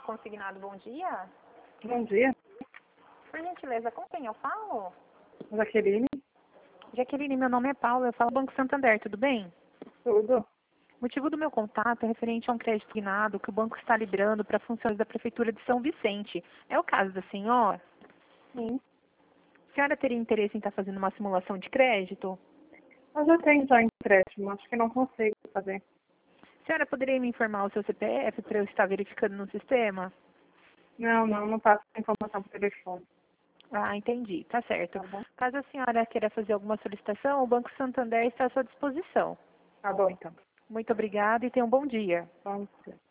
Consignado, bom dia. Bom dia, Por gentileza, com quem eu falo? Jaqueline. Jaqueline, meu nome é Paula, eu falo Banco Santander, tudo bem? Tudo? O motivo do meu contato é referente a um crédito consignado que o banco está liberando para funções da Prefeitura de São Vicente. É o caso da senhora? Sim. A senhora teria interesse em estar fazendo uma simulação de crédito? Eu já tenho já empréstimo, acho que não consigo fazer. A senhora poderia me informar o seu CPF para eu estar verificando no sistema? Não passo informação por telefone, Ah, entendi, tá certo. tá bom? Caso a senhora queira fazer alguma solicitação, o Banco Santander está à sua disposição. Tá bom, então. Muito obrigada e tenha um bom dia. Vamos ver.